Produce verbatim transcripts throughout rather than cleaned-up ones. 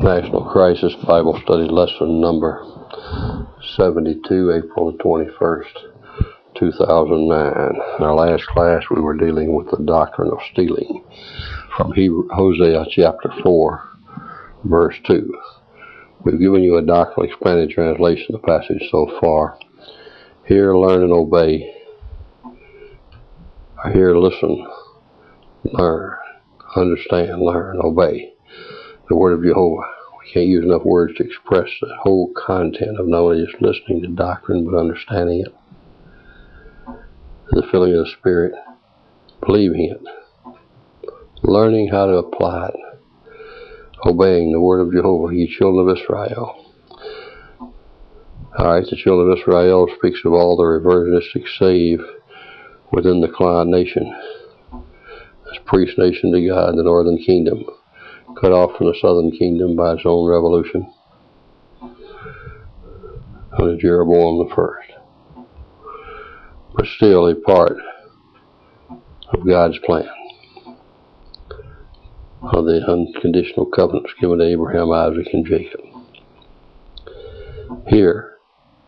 National Crisis Bible Study Lesson number seventy-two, April the twenty-first, two thousand nine. In our last class, we were dealing with the doctrine of stealing from Hebrew, Hosea chapter four, verse two. We've given you a doctrinal expanded translation of the passage so far. Hear, learn, and obey. Hear, listen, learn, understand, learn, obey the word of Jehovah. We can't use enough words to express the whole content of not only just listening to doctrine, but understanding it, the filling of the Spirit, believing it, learning how to apply it, obeying the word of Jehovah, ye children of Israel. Alright, the children of Israel speaks of all the reversionistic save within the Client nation, this priest nation to God, the northern kingdom, cut off from the southern kingdom by its own revolution under Jeroboam the first, but still a part of God's plan of the unconditional covenants given to Abraham, Isaac, and Jacob. Hear,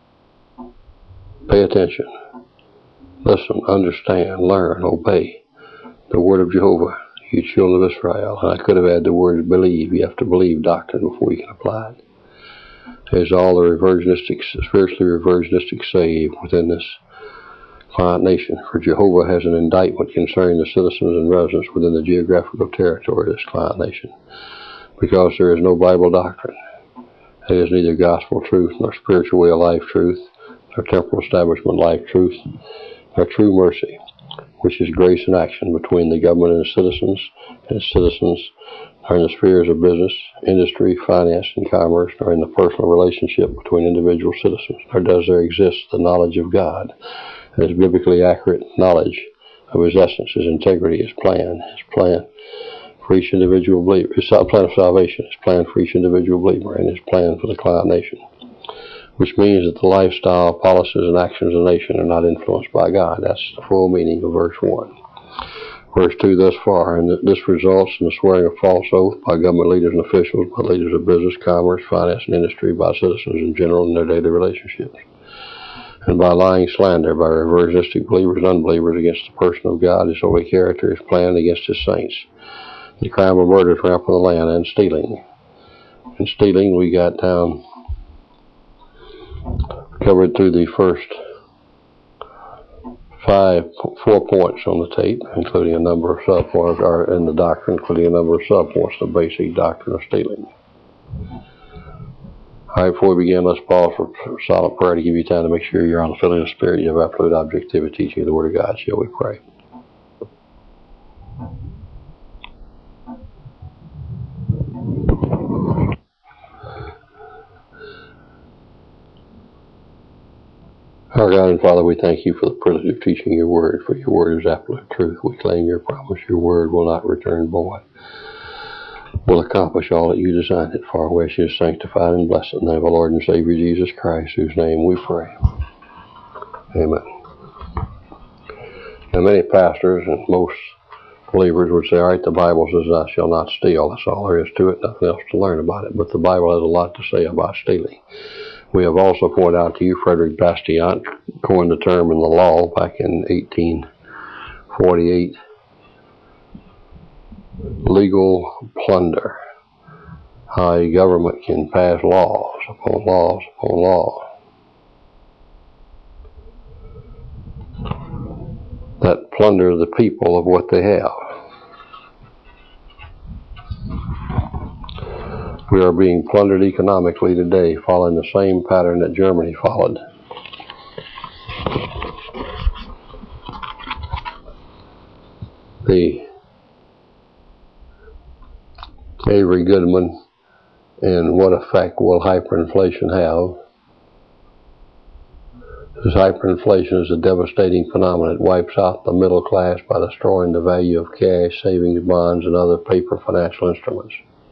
pay attention, listen, understand, learn, obey the word of Jehovah, you children of Israel. And I could have had the word believe. You have to believe doctrine before you can apply it. There's all the reversionistic, spiritually reversionistic save within this Client nation, for Jehovah has an indictment concerning the citizens and residents within the geographical territory of this Client nation, because there is no Bible doctrine. There is neither gospel truth, nor spiritual way of life truth, nor temporal establishment life truth, nor true mercy, which is grace in action between the government and the citizens, and citizens are in the spheres of business, industry, finance, and commerce, nor in the personal relationship between individual citizens, nor does there exist the knowledge of God, his biblically accurate knowledge of his essence, his integrity, his plan, his plan for each individual believer, his plan of salvation, his plan for each individual believer, and his plan for the Client nation, which means that the lifestyle, policies, and actions of the nation are not influenced by God. That's the full meaning of verse one. Verse two thus far, and this results in the swearing of false oath by government leaders and officials, by leaders of business, commerce, finance, and industry, by citizens in general in their daily relationships, and by lying slander by reversionistic believers and unbelievers against the person of God, his holy character, his plan, against his saints. The crime of murder is rampant in the land, and stealing. And stealing, we got down, covered through the first five, four points on the tape, including a number of subpoints, or in the doctrine, including a number of subpoints, the basic doctrine of stealing. All right, before we begin, let's pause for silent prayer to give you time to make sure you're on the filling of the Spirit. You have absolute objectivity teaching the Word of God. Shall we pray? Our God and Father, we thank you for the privilege of teaching your Word, for your Word is absolute truth. We claim your promise. Your Word will not return void. Will accomplish all that you designed it for, which is sanctified and blessed in the name of our Lord and Savior Jesus Christ, whose name we pray. Amen. Now, many pastors and most believers would say, all right, the Bible says thou shalt not steal. That's all there is to it, nothing else to learn about it. But the Bible has a lot to say about stealing. We have also pointed out to you Frederick Bastiat coined the term in the law back in eighteen forty-eight, legal plunder. How a government can pass laws upon laws upon laws that plunder the people of what they have. We are being plundered economically today, following the same pattern that Germany followed. The Avery Goodman and what effect will hyperinflation have? This hyperinflation is a devastating phenomenon. It wipes out the middle class by destroying the value of cash, savings bonds, and other paper financial instruments.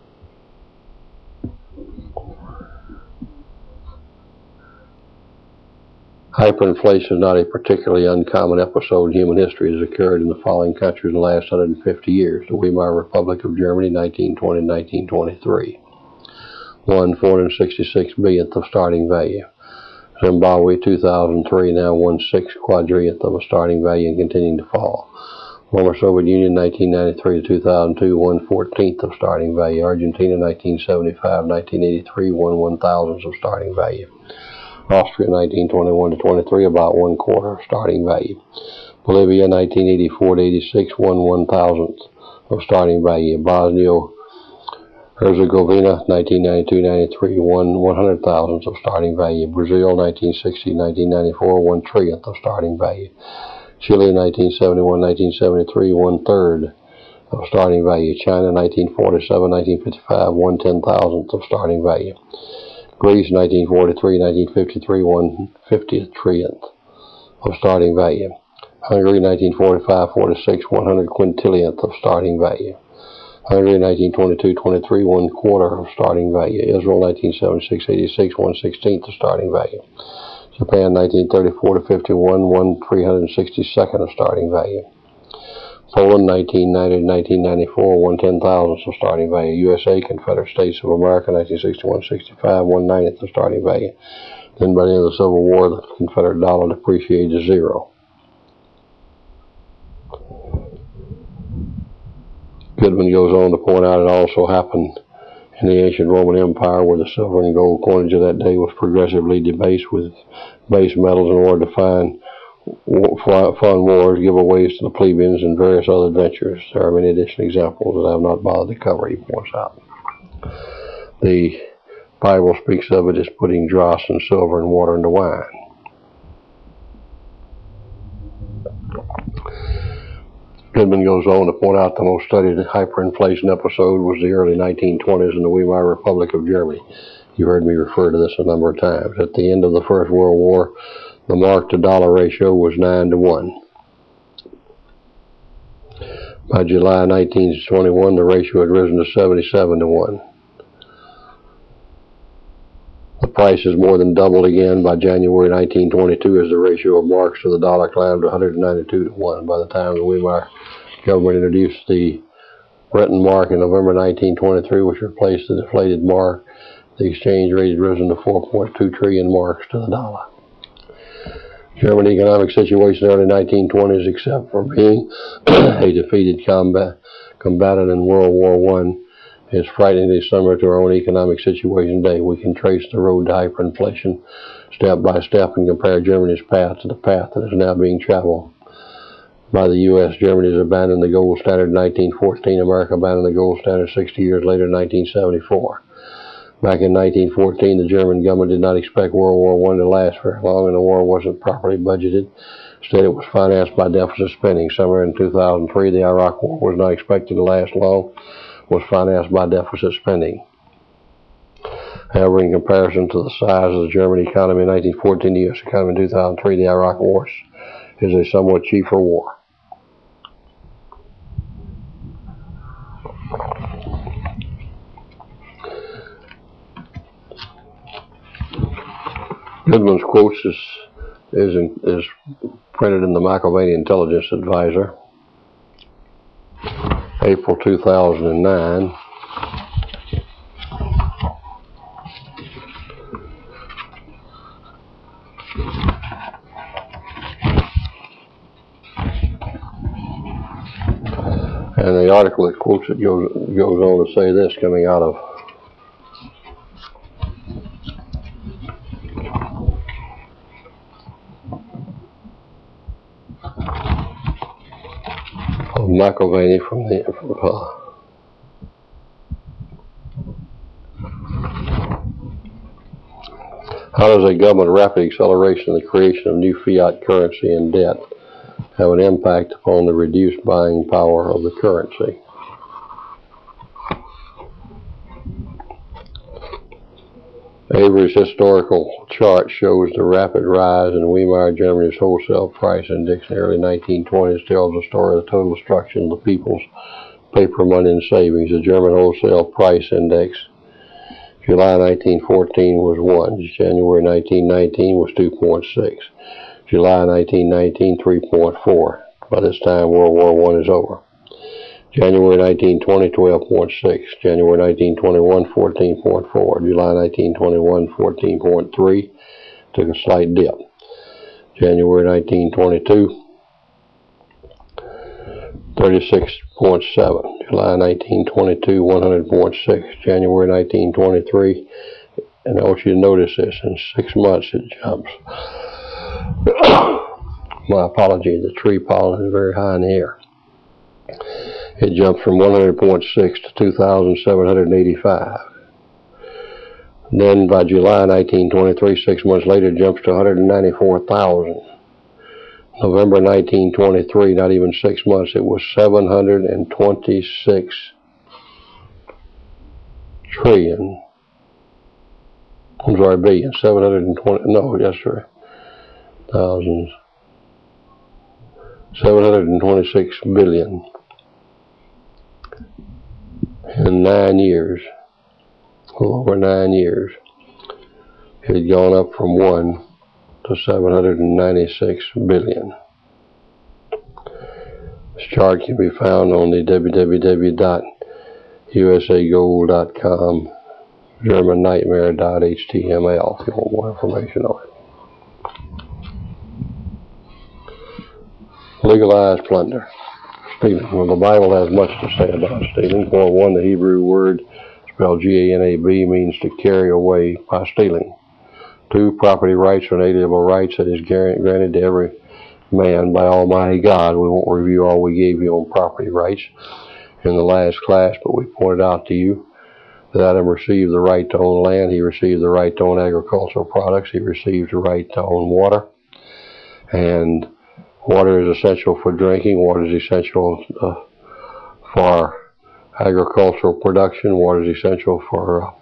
Hyperinflation is not a particularly uncommon episode in human history. It has occurred in the following countries in the last one hundred fifty years: the Weimar Republic of Germany, nineteen twenty to nineteen twenty-three; one four hundred sixty-six billionth of starting value. Zimbabwe two thousand three now one six quadrillionth of a starting value and continuing to fall. Former Soviet Union nineteen ninety-three to two thousand two one fourteenth of starting value. Argentina nineteen seventy-five nineteen eighty-three one one thousandth of starting value. Austria nineteen twenty-one to twenty-three about one quarter of starting value. Bolivia nineteen eighty-four to eighty-six one one thousandth of starting value. Bosnia Herzegovina nineteen ninety-two ninety-three one one hundred thousandth of starting value. Brazil nineteen sixty nineteen ninety-four one trillionth of starting value. Chile nineteen seventy-one nineteen seventy-three one third of starting value. China nineteen forty-seven nineteen fifty-five one ten thousandth of starting value. Greece nineteen forty-three nineteen fifty-three one fiftieth trillionth of starting value. Hungary nineteen forty-five forty-six one hundred quintillionth of starting value. Hungary nineteen twenty-two twenty-three one quarter of starting value. Israel nineteen seventy-six eighty-six one sixteenth of starting value. Japan nineteen thirty-four to fifty-one one three hundred sixty-second of starting value. Poland nineteen ninety to nineteen ninety-four one ten thousandth of starting value. U S A Confederate States of America nineteen sixty-one sixty-five one ninetieth of starting value. Then by the end of the Civil War, the Confederate dollar depreciated to zero. Goodman goes on to point out it also happened in the ancient Roman Empire, where the silver and gold coinage of that day was progressively debased with base metals in order to find fund wars, giveaways to the plebeians, and various other adventures. There are many additional examples that I have not bothered to cover, he points out. The Bible speaks of it as putting dross and silver and water into wine. Goodman goes on to point out the most studied hyperinflation episode was the early nineteen twenties in the Weimar Republic of Germany. You heard me refer to this a number of times. At the end of the First World War, the mark to dollar ratio was nine to one. By July nineteen twenty-one, the ratio had risen to seventy-seven to one. The price has more than doubled again by January nineteen twenty-two as the ratio of marks to the dollar climbed to one hundred ninety-two to one. By the time the Weimar government introduced the Renton mark in November nineteen twenty-three, which replaced the deflated mark, the exchange rate had risen to four point two trillion marks to the dollar. German economic situation in the early nineteen twenties, except for being a defeated combat, combatant in World War One, is frighteningly similar to our own economic situation today. We can trace the road to hyperinflation step by step and compare Germany's path to the path that is now being traveled by the U S Germany has abandoned the gold standard in nineteen fourteen. America abandoned the gold standard sixty years later in nineteen seventy-four. Back in nineteen fourteen, the German government did not expect World War One to last very long, and the war wasn't properly budgeted. Instead, it was financed by deficit spending. Somewhere in two thousand three, the Iraq War was not expected to last long, was financed by deficit spending. However, in comparison to the size of the German economy in nineteen fourteen, the U S economy in two thousand three, the Iraq War is a somewhat cheaper war. Goodman's quotes is, is, in, is printed in the McIlvaney Intelligence Advisor, April two thousand nine. And the article that quotes it goes, goes on to say this, coming out of McIlvaney from the from, uh, how does a government rapid acceleration in the creation of new fiat currency and debt have an impact upon the reduced buying power of the currency? Avery's historical chart shows the rapid rise in Weimar Germany's wholesale price index in the early nineteen twenties, tells the story of the total destruction of the people's paper money and savings. The German wholesale price index, July nineteen fourteen was one, January nineteen nineteen was two point six, July nineteen nineteen three point four. By this time, World War One is over. January nineteen twenty, twelve point six. January nineteen twenty-one, fourteen point four. July nineteen twenty-one, fourteen point three. Took a slight dip. January nineteen twenty-two, thirty-six point seven. July nineteen twenty-two, one hundred point six. January nineteen twenty-three, and I want you to notice this, in six months it jumps. My apology, the tree pollen is very high in the air. It jumps from one hundred point six to two thousand seven hundred eighty-five. Then by July nineteen twenty-three, six months later, it jumps to one hundred ninety-four thousand. November nineteen twenty-three, not even six months, it was seven hundred twenty-six trillion. I'm sorry, billion. seven hundred twenty, no, yes, sir. Thousands. seven hundred twenty-six billion. In nine years, a little over nine years, it had gone up from one to seven hundred ninety-six billion. This chart can be found on the w w w dot u s a gold dot com German nightmare dot h t m l if you want more information on it. Legalized plunder. Stealing. Well, the Bible has much to say about stealing. For one, the Hebrew word spelled G A N A B means to carry away by stealing. Two, property rights are inalienable rights that is granted to every man by Almighty God. We won't review all we gave you on property rights in the last class, but we pointed out to you that Adam received the right to own land. He received the right to own agricultural products. He received the right to own water. And water is essential for drinking. Water is essential uh, for agricultural production. Water is essential for uh,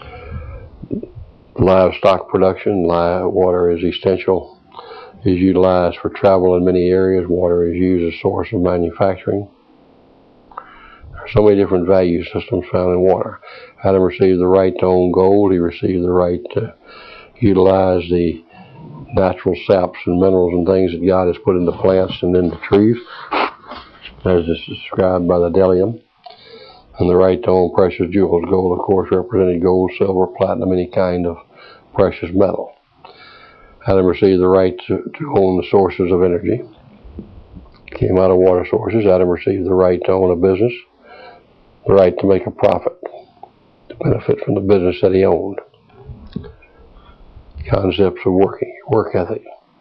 livestock production. Water is essential, is utilized for travel in many areas. Water is used as a source of manufacturing. There are so many different value systems found in water. Adam received the right to own gold. He received the right to utilize the natural saps and minerals and things that God has put into plants and into trees, as is described by the Delium. And the right to own precious jewels. Gold, of course, represented gold, silver, platinum, any kind of precious metal. Adam received the right to, to own the sources of energy. Came out of water sources. Adam received the right to own a business, the right to make a profit, to benefit from the business that he owned. Concepts of working, work ethic.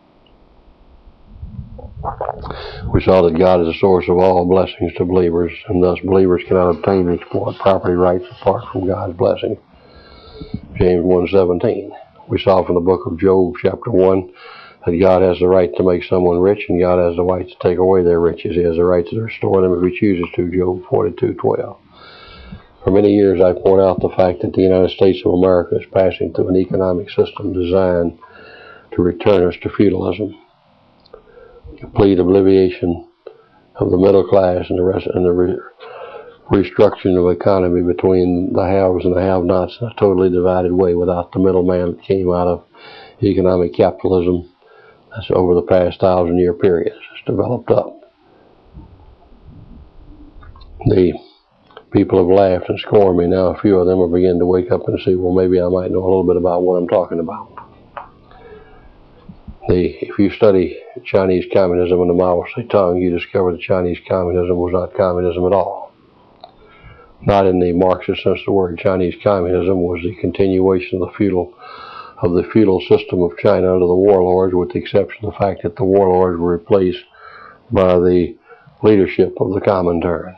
We saw that God is the source of all blessings to believers, and thus believers cannot obtain and exploit property rights apart from God's blessing. James one seventeen. We saw from the book of Job, chapter one, that God has the right to make someone rich, and God has the right to take away their riches. He has the right to restore them if he chooses to. Job forty-two twelve. For many years, I point out the fact that the United States of America is passing through an economic system designed to return us to feudalism. Complete obliviation of the middle class and the rest, and the re restructuring of economy between the haves and the have-nots in a totally divided way without the middleman that came out of economic capitalism that's over the past thousand year period. It's developed up. The people have laughed and scorned me. Now a few of them are beginning to wake up and see, well, maybe I might know a little bit about what I'm talking about. The, if you study Chinese communism in the Mao Zedong, you discover that Chinese communism was not communism at all. Not in the Marxist sense of the word. Chinese communism was the continuation of the feudal of the feudal system of China under the warlords, with the exception of the fact that the warlords were replaced by the leadership of the Comintern.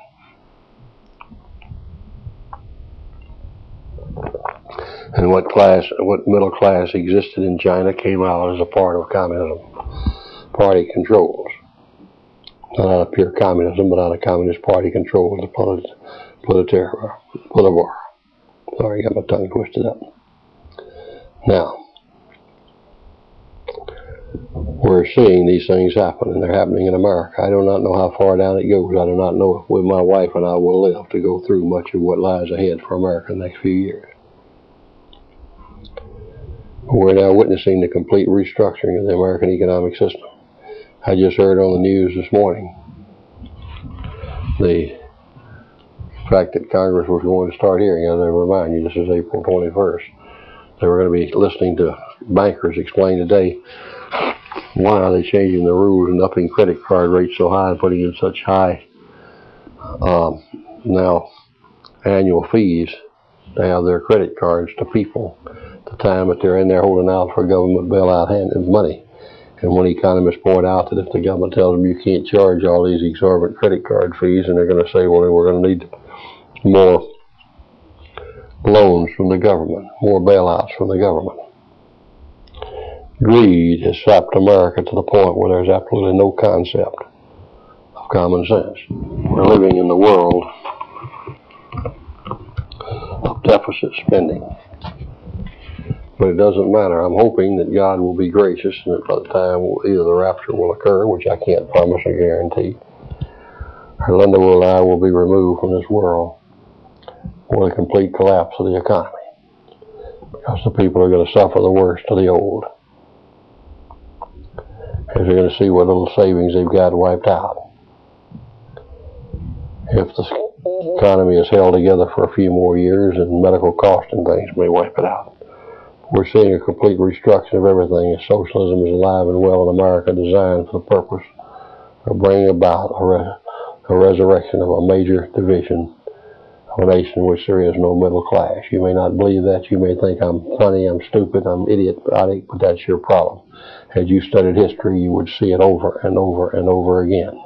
And what class, what middle class existed in China came out as a part of communism. Party controls. Not out of pure communism, but out of Communist Party controls the polit politera, polivar. Sorry, I got my tongue twisted up. Now, we're seeing these things happen, and they're happening in America. I do not know how far down it goes. I do not know if with my wife and I will live to go through much of what lies ahead for America in the next few years. We're now witnessing the complete restructuring of the American economic system. I just heard on the news this morning the The fact that Congress was going to start hearing, as I remind you, this is April twenty-first. They were going to be listening to bankers explain today why are they changing the rules and upping credit card rates so high and putting in such high um, now annual fees to have their credit cards to people at the time that they're in there holding out for government bailout hand of money. And when economists point out that if the government tells them you can't charge all these exorbitant credit card fees, and they're going to say, well, then we're going to need more loans from the government, more bailouts from the government. Greed has sapped America to the point where there's absolutely no concept of common sense. We're living in the world of deficit spending. But it doesn't matter. I'm hoping that God will be gracious and that by the time either the rapture will occur, which I can't promise or guarantee, or Linda and I will be removed from this world, or the complete collapse of the economy. Because the people are going to suffer the worst of the old. Because they're going to see what little savings they've got wiped out. If the economy is held together for a few more years, and medical costs and things may wipe it out. We're seeing a complete restructuring of everything as socialism is alive and well in America, designed for the purpose of bringing about a, re a resurrection of a major division of a nation in which there is no middle class. You may not believe that. You may think I'm funny, I'm stupid, I'm idiotic, but that's your problem. Had you studied history, you would see it over and over and over again.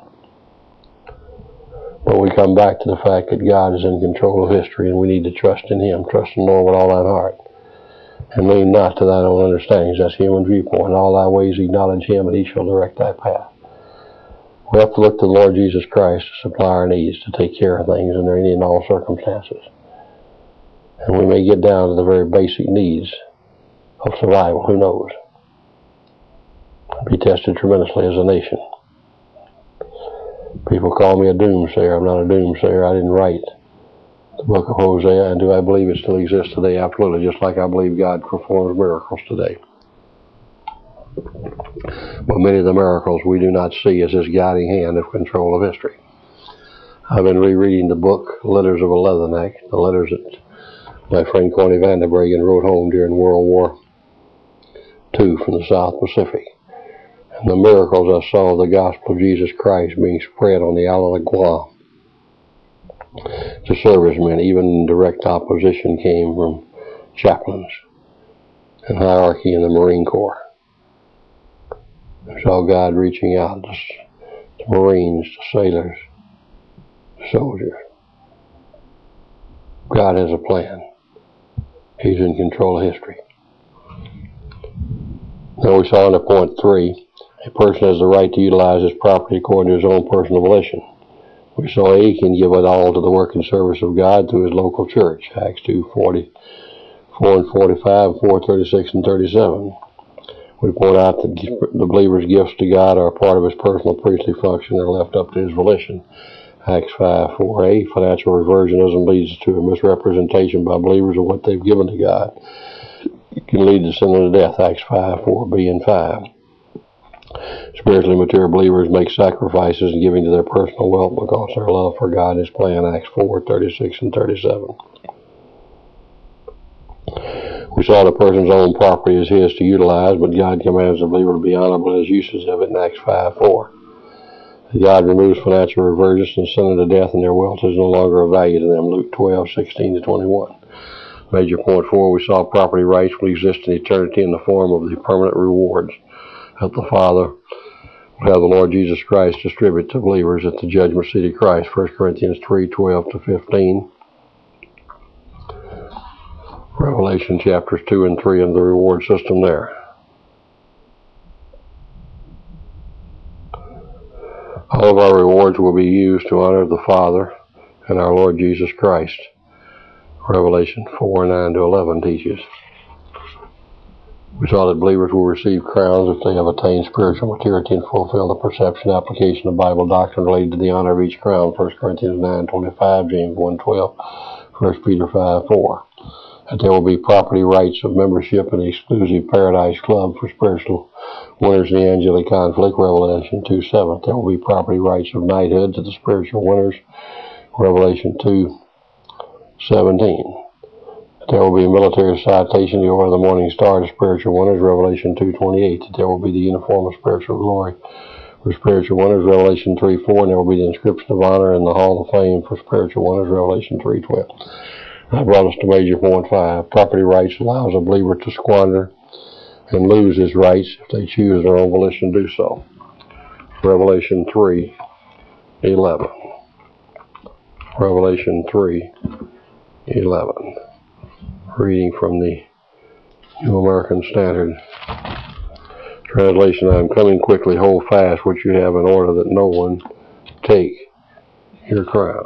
But we come back to the fact that God is in control of history, and we need to trust in Him, trust in the Lord with all thine heart, and lean not to thine own understandings. That's human viewpoint. In all thy ways acknowledge Him, and He shall direct thy path. We have to look to the Lord Jesus Christ to supply our needs, to take care of things in any and all circumstances. And we may get down to the very basic needs of survival. Who knows? Be tested tremendously as a nation. People call me a doomsayer. I'm not a doomsayer. I didn't write the book of Hosea, and do I believe it still exists today? Absolutely, just like I believe God performs miracles today. But many of the miracles we do not see as His guiding hand of control of history. I've been rereading the book, Letters of a Leatherneck, the letters that my friend Corny Vanderbregen wrote home during World War Two from the South Pacific. And the miracles I saw of the gospel of Jesus Christ being spread on the island of Guam to servicemen, even in direct opposition, came from chaplains and hierarchy in the Marine Corps. I saw God reaching out to, to Marines, to sailors, to soldiers. God has a plan. He's in control of history. Now we saw under point three, a person has the right to utilize his property according to his own personal volition. We saw he can give it all to the work and service of God through his local church. Acts two, forty-four and forty-five, four, thirty-six and thirty-seven. We point out that the believer's gifts to God are a part of his personal priestly function. They're left up to his volition. Acts five, four a, financial reversionism leads to a misrepresentation by believers of what they've given to God. It can lead to sin and death. Acts five, four b and five. Spiritually mature believers make sacrifices in giving to their personal wealth because their love for God and His plan. Acts four, thirty-six and thirty-seven. We saw the person's own property is his to utilize, but God commands the believer to be honorable in his uses of it in Acts five, four. God removes financial reversions and sin unto death, and their wealth is no longer of value to them. Luke twelve, sixteen to twenty-one. Major point four, we saw property rights will exist in eternity in the form of the permanent rewards that the Father will have the Lord Jesus Christ distribute to believers at the judgment seat of Christ. First Corinthians three, twelve to fifteen. Revelation chapters two and three and the reward system there. All of our rewards will be used to honor the Father and our Lord Jesus Christ. Revelation four, nine to eleven teaches. We saw that believers will receive crowns if they have attained spiritual maturity and fulfill the perception and application of Bible doctrine related to the honor of each crown. First Corinthians nine, twenty-five, James one, twelve, First Peter five, four. That there will be property rights of membership in the exclusive Paradise Club for spiritual winners in the angelic conflict. Revelation two, seven. There will be property rights of knighthood to the spiritual winners. Revelation two, seventeen. There will be a military citation, the order of the morning star, the spiritual wonders, Revelation two twenty-eight. That there will be the uniform of spiritual glory for spiritual wonders, Revelation three four, and there will be the inscription of honor in the hall of fame for spiritual wonders, Revelation three twelve. That brought us to major point five. Property rights allows a believer to squander and lose his rights if they choose their own volition to do so. Revelation three eleven. Revelation three eleven. Reading from the New American Standard Translation. I am coming quickly. Hold fast what you have in order that no one take your crown.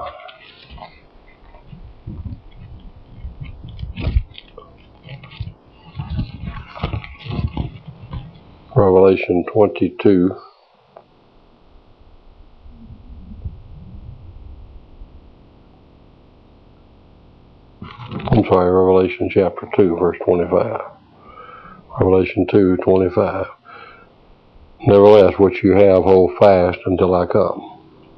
Revelation twenty-two. I'm sorry, Revelation chapter two, verse twenty-five. Revelation two, twenty-five. Nevertheless, what you have, hold fast until I come.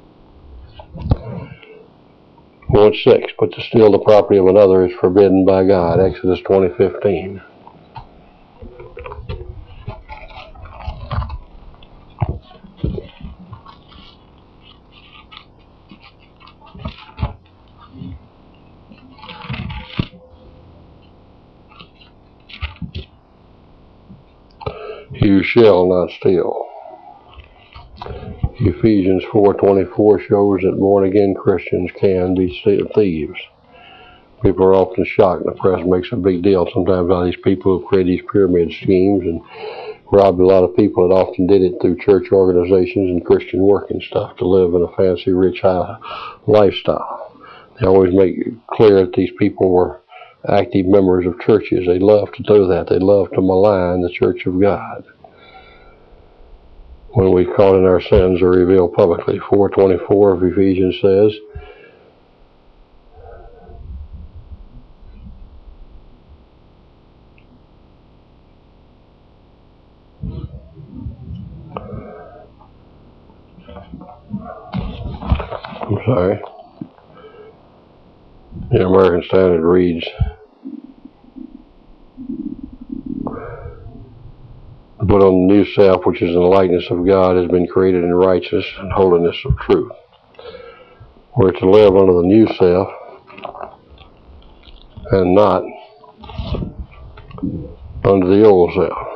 one six. But to steal the property of another is forbidden by God. Exodus twenty fifteen. You shall not steal. Ephesians four twenty-four shows that born-again Christians can be thieves. People are often shocked, and the press makes a big deal sometimes out of these people who create these pyramid schemes and robbed a lot of people that often did it through church organizations and Christian work and stuff to live in a fancy, rich high lifestyle. They always make it clear that these people were active members of churches. They love to do that. They love to malign the Church of God. When we caught in our sins are revealed publicly. four twenty-four of Ephesians says, I'm sorry, the American Standard reads, but on the new self, which is in the likeness of God, has been created in righteousness and holiness of truth. We're to live under the new self and not under the old self.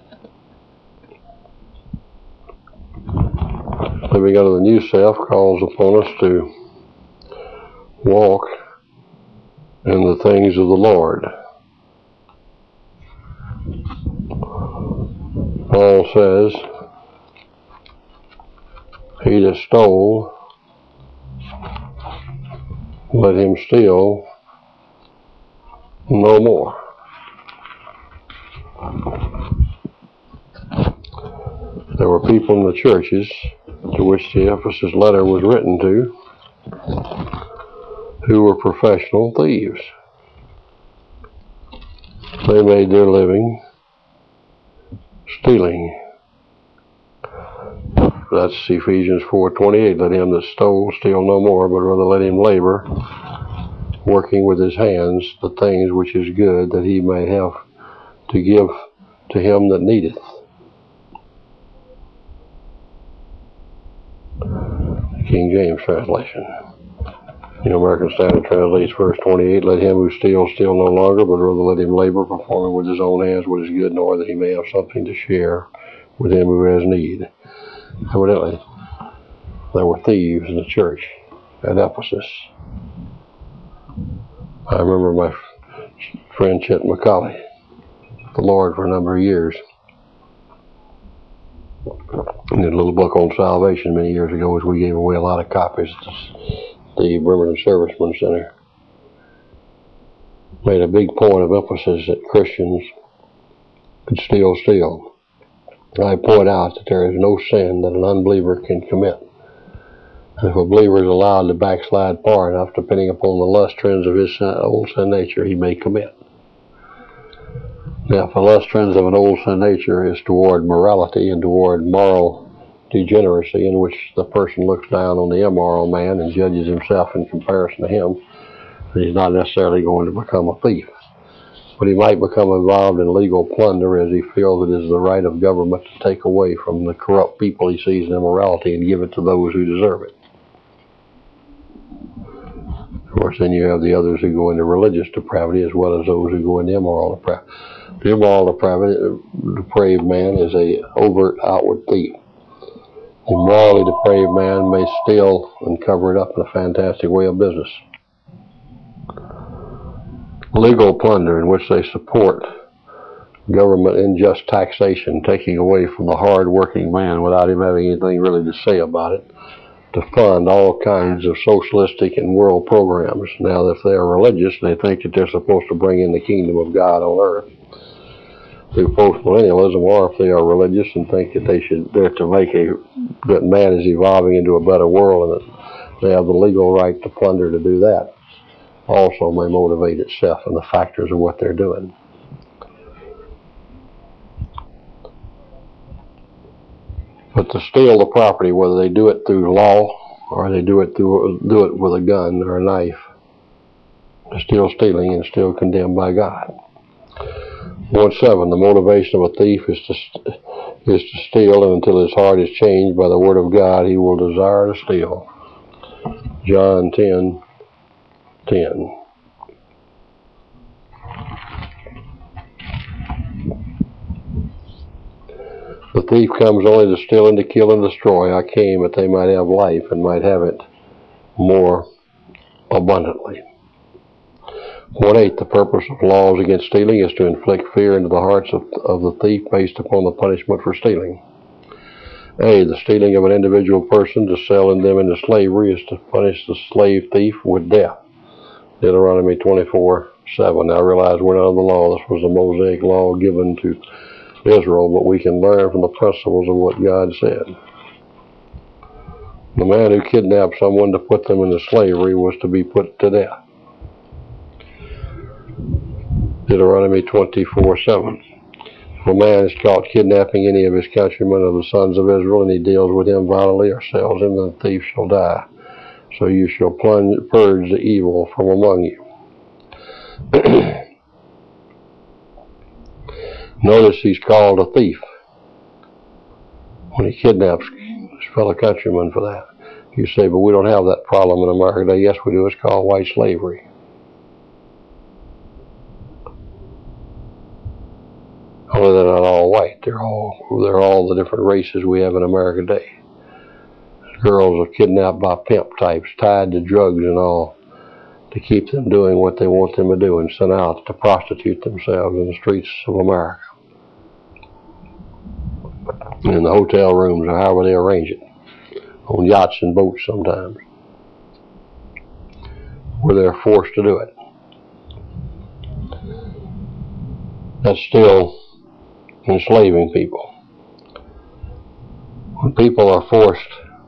Living under the new self calls upon us to walk in the things of the Lord. Paul says, he that stole, let him steal no more. There were people in the churches to which the Ephesus letter was written to who were professional thieves. They made their living stealing. That's Ephesians four twenty-eight. Let him that stole steal no more, but rather let him labor, working with his hands the things which is good, that he may have to give to him that needeth. King James translation. The American Standard translates verse twenty-eight, let him who steals steal no longer, but rather let him labor, performing with his own hands what is good, in order that he may have something to share with him who has need. Evidently, there were thieves in the church at Ephesus. I remember my friend Chet McCauley, the Lord for a number of years. He did a little book on salvation many years ago, as we gave away a lot of copies at the Bremerton Servicemen Center. Made a big point of emphasis that Christians could still steal. I point out that there is no sin that an unbeliever can commit. And if a believer is allowed to backslide far enough, depending upon the lust trends of his old sin nature, he may commit. Now, if the lust trends of an old sin nature is toward morality and toward moral degeneracy, in which the person looks down on the immoral man and judges himself in comparison to him, He's not necessarily going to become a thief. But he might become involved in legal plunder as he feels it is the right of government to take away from the corrupt people he sees in immorality and give it to those who deserve it. Of course, then you have the others who go into religious depravity as well as those who go into immoral depravity. The immoral depravity, depraved man is a overt outward thief. The morally depraved man may steal and cover it up in a fantastic way of business. Legal plunder, in which they support government unjust taxation, taking away from the hard-working man without him having anything really to say about it, to fund all kinds of socialistic and world programs. Now, if they are religious, they think that they're supposed to bring in the kingdom of God on earth through post-millennialism, or if they are religious and think that they should, they're to make a, that man is evolving into a better world and that they have the legal right to plunder to do that, also may motivate itself in the factors of what they're doing. But to steal the property, whether they do it through law or they do it through do it with a gun or a knife, is still stealing and still condemned by God. one seven. The motivation of a thief is to is to steal, and until his heart is changed by the word of God, he will desire to steal. John ten ten. The thief comes only to steal and to kill and destroy. I came that they might have life and might have it more abundantly. one eight. The purpose of laws against stealing is to inflict fear into the hearts of, of the thief based upon the punishment for stealing. A. The stealing of an individual person to sell them into slavery is to punish the slave thief with death. Deuteronomy twenty-four seven. I realize we're not under the law. This was the Mosaic law given to Israel, but we can learn from the principles of what God said. The man who kidnapped someone to put them into slavery was to be put to death. Deuteronomy twenty-four seven. If a man is caught kidnapping any of his countrymen of the sons of Israel, and he deals with him violently or sells him, then the thief shall die. So you shall plunge, purge the evil from among you. Notice he's called a thief when he kidnaps his fellow countrymen for that. You say, but we don't have that problem in America today. Yes, we do. It's called white slavery. Only they're not all white. They're all they're all the different races we have in America today. Girls are kidnapped by pimp types, tied to drugs and all, to keep them doing what they want them to do and sent out to prostitute themselves in the streets of America. In the hotel rooms or however they arrange it. On yachts and boats sometimes. Where they're forced to do it. That's still enslaving people. When people are forced,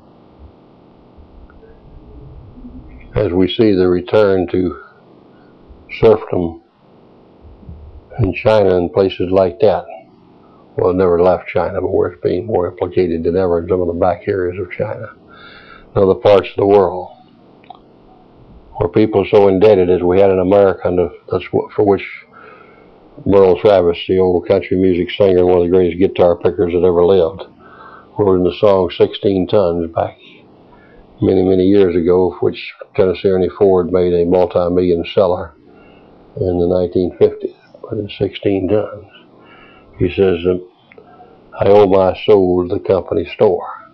as we see the return to serfdom in China and places like that. Well, it never left China, but where it's being more implicated than ever in some of the back areas of China. In other parts of the world, where people are so indebted as we had in America, and that's what, for which Merle Travis, the old country music singer, one of the greatest guitar pickers that ever lived, wrote in the song sixteen tons back many, many years ago, which Tennessee Ernie Ford made a multi-million seller in the nineteen fifties, but in sixteen tons. He says, I owe my soul to the company store.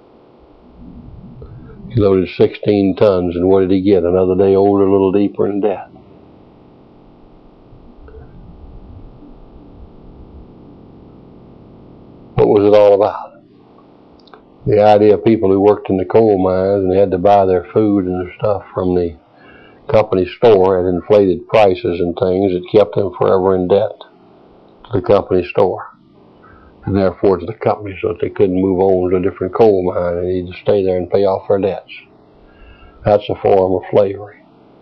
He loaded sixteen tons, and what did he get? Another day older, a little deeper in debt. What was it all about? The idea of people who worked in the coal mines and they had to buy their food and their stuff from the company store at inflated prices and things, it kept them forever in debt to the company store. And therefore to the company, so that they couldn't move on to a different coal mine and needed to stay there and pay off their debts. That's a form of slavery.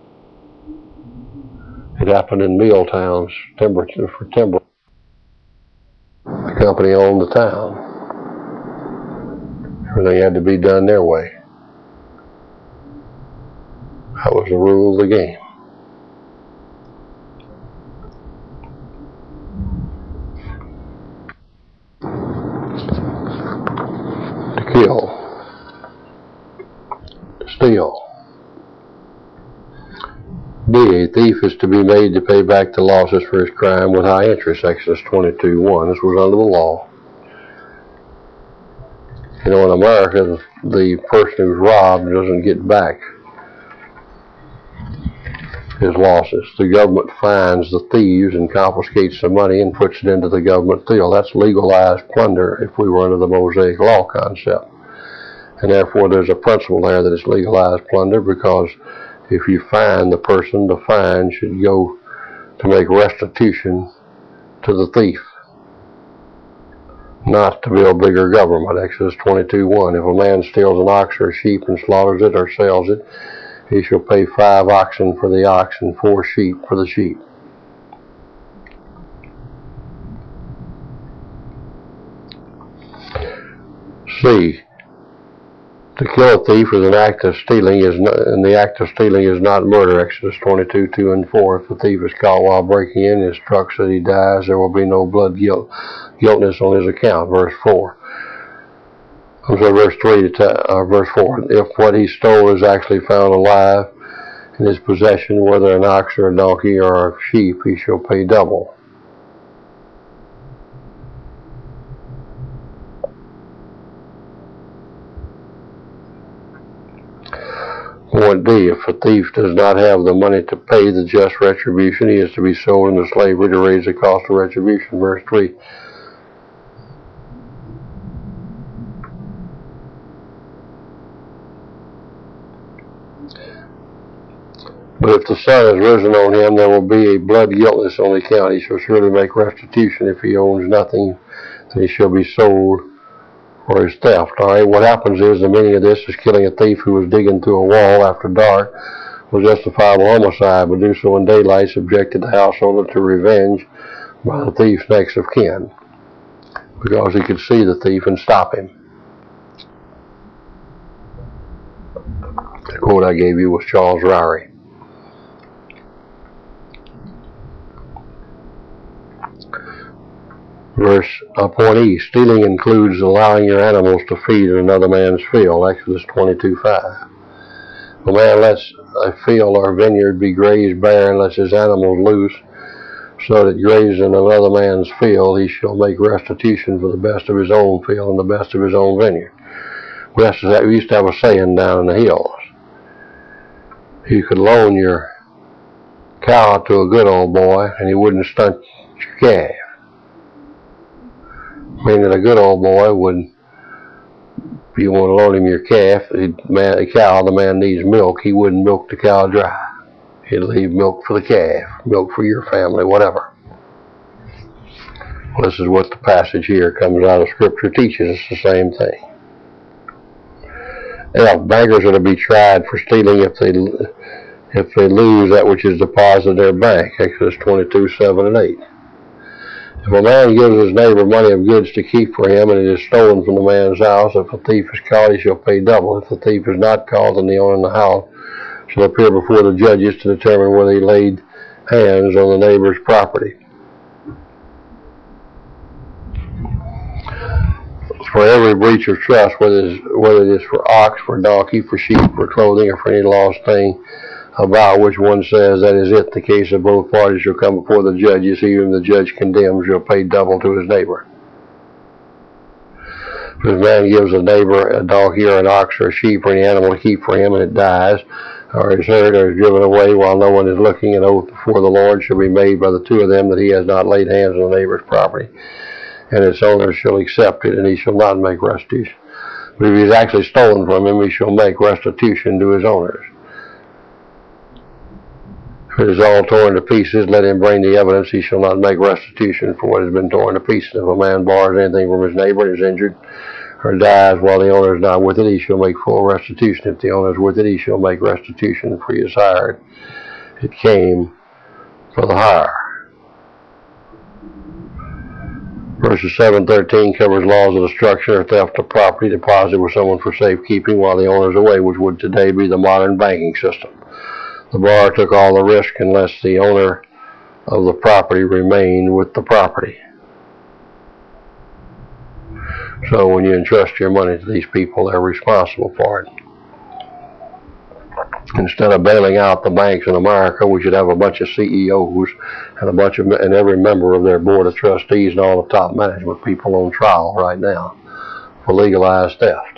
It happened in mill towns, timber for timber. The company owned the town. Everything had to be done their way. That was the rule of the game. kill, steal. B. A thief is to be made to pay back the losses for his crime with high interest, Exodus twenty-two one. This was under the law. You know, in America, the person who's robbed doesn't get back his losses. The government fines the thieves and confiscates the money and puts it into the government till. That's legalized plunder if we were under the Mosaic Law concept. And therefore there's a principle there that it's legalized plunder, because if you fine the person, the fine should go to make restitution to the thief, not to build bigger government. Exodus twenty-two one. If a man steals an ox or a sheep and slaughters it or sells it, he shall pay five oxen for the ox and four sheep for the sheep. C. To kill a thief is an act of stealing, is not, and the act of stealing is not murder. Exodus twenty-two two and four. If a thief is caught while breaking in, is struck so that he dies, there will be no blood guilt, guiltness on his account. Verse four. I'm sorry, verse three to uh, verse four. If what he stole is actually found alive in his possession, whether an ox or a donkey or a sheep, he shall pay double. Point D. If a thief does not have the money to pay the just retribution, he is to be sold into slavery to raise the cost of retribution. Verse three. But if the sun has risen on him, there will be a blood guiltless on the account. He shall surely make restitution. If he owns nothing, then he shall be sold for his theft. All right, what happens is, the meaning of this is killing a thief who was digging through a wall after dark was justifiable homicide, but do so in daylight subjected the householder to revenge by the thief's next of kin, because he could see the thief and stop him. The quote I gave you was Charles Ryrie. Verse uh, point E. Stealing includes allowing your animals to feed in another man's field. Exodus twenty-two five. A man lets a field or vineyard be grazed bare and lets his animals loose, so that grazed in another man's field, he shall make restitution for the best of his own field and the best of his own vineyard. We used to have a saying down in the hills. You could loan your cow to a good old boy and he wouldn't stunt your calf. Meaning that a good old boy would, if you want to loan him your calf, man, a cow, the man needs milk, he wouldn't milk the cow dry. He'd leave milk for the calf, milk for your family, whatever. Well, this is what the passage here comes out of Scripture teaches us, the same thing. Now, bankers are to be tried for stealing if they if they lose that which is deposited in their bank. Exodus twenty-two seven and eight. If a man gives his neighbor money of goods to keep for him, and it is stolen from the man's house, if a thief is caught, he shall pay double. If the thief is not caught, then the owner of the house shall appear before the judges to determine whether he laid hands on the neighbor's property. For every breach of trust, whether it is, whether it is for ox, for donkey, for sheep, for clothing, or for any lost thing, about which one says that is it, the case of both parties shall come before the judges. He whom the judge condemns shall pay double to his neighbor. If a man gives a neighbor a donkey or an ox or a sheep or any animal to keep for him, and it dies, or is hurt, or is driven away while no one is looking, an oath before the Lord shall be made by the two of them that he has not laid hands on the neighbor's property, and its owner shall accept it, and he shall not make restitution. But if he is actually stolen from him, he shall make restitution to his owners. If it is all torn to pieces, let him bring the evidence. He shall not make restitution for what has been torn to pieces. If a man borrows anything from his neighbor and is injured or dies while the owner is not with it, he shall make full restitution. If the owner is with it, he shall make restitution, for he is hired. It came for the hire. Verses seven thirteen covers laws of destruction or theft of property deposited with someone for safekeeping while the owner is away, which would today be the modern banking system. The borrower took all the risk unless the owner of the property remained with the property. So when you entrust your money to these people, they're responsible for it. Instead of bailing out the banks in America, we should have a bunch of C E Os and a bunch of and every member of their board of trustees and all the top management people on trial right now for legalized theft.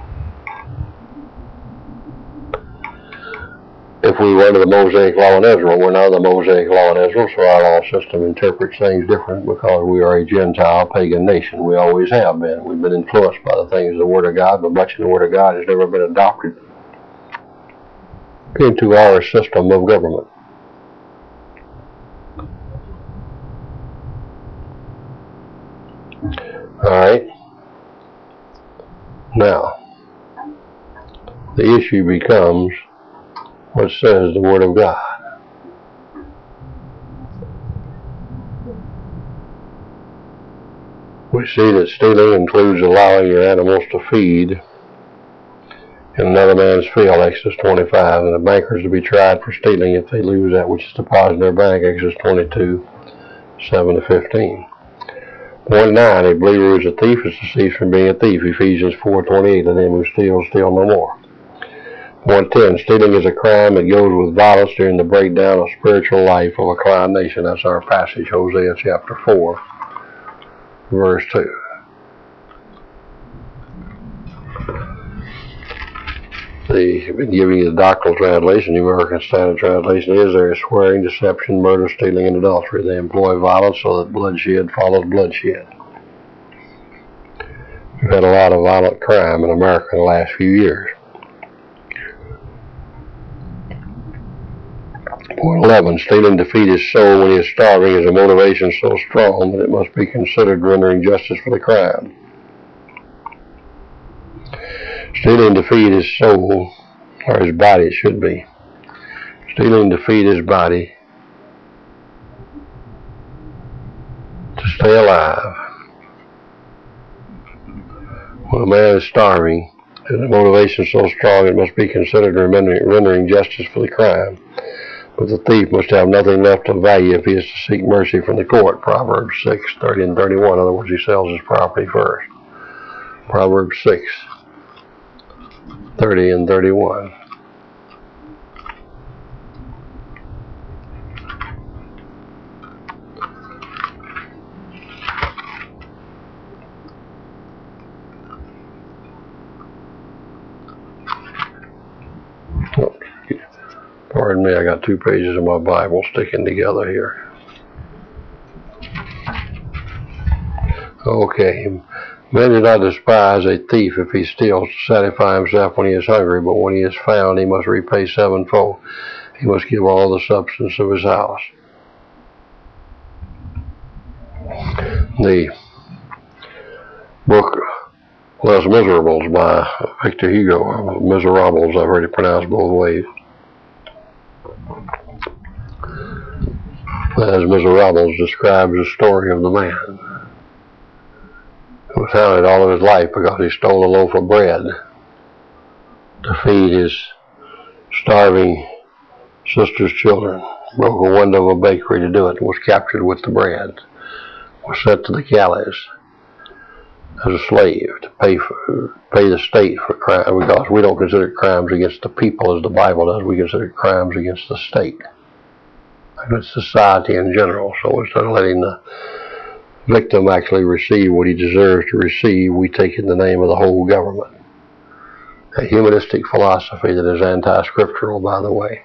If we were under the Mosaic Law in Israel, we're not the Mosaic Law in Israel, so our law system interprets things different because we are a Gentile pagan nation. We always have been. We've been influenced by the things of the Word of God, but much of the Word of God has never been adopted into our system of government. All right. Now, the issue becomes what says the Word of God. We see that stealing includes allowing your animals to feed in another man's field, Exodus twenty-five, and the bankers to be tried for stealing if they lose that which is deposited in their bank, Exodus twenty-two, seven to fifteen. Point nine, a believer who is a thief is to cease from being a thief, Ephesians four twenty-eight, and him who steals, steal no more. Point ten, stealing is a crime that goes with violence during the breakdown of spiritual life of a client nation. That's our passage, Hosea chapter four, verse two. The, giving you the doctrinal translation, the American Standard Translation is, there is swearing, deception, murder, stealing, and adultery. They employ violence so that bloodshed follows bloodshed. We've had a lot of violent crime in America in the last few years. Point eleven, stealing to feed his soul when he is starving is a motivation so strong that it must be considered rendering justice for the crime. Stealing to feed his soul, or his body it should be. Stealing to feed his body, to stay alive. When a man is starving, and the motivation is so strong it must be considered rendering, rendering justice for the crime. But the thief must have nothing left of value if he is to seek mercy from the court, Proverbs six, thirty and thirty-one. In other words, he sells his property first. Proverbs six, thirty and thirty-one. Oh, pardon me, I got two pages of my Bible sticking together here. Okay. Men do not despise a thief if he steals to satisfy himself when he is hungry, but when he is found, he must repay sevenfold. He must give all the substance of his house. The book Les Miserables by Victor Hugo, or Miserables, I've heard it pronounced both ways. Les Miserables describes the story of the man who was hounded all of his life because he stole a loaf of bread to feed his starving sister's children. Broke a window of a bakery to do it and was captured with the bread. Was sent to the galleys as a slave to pay for pay the state for crime, because we don't consider crimes against the people as the Bible does. We consider crimes against the state, against society in general. So instead of letting the victim actually receive what he deserves to receive, we take in the name of the whole government. A humanistic philosophy that is anti-scriptural, by the way.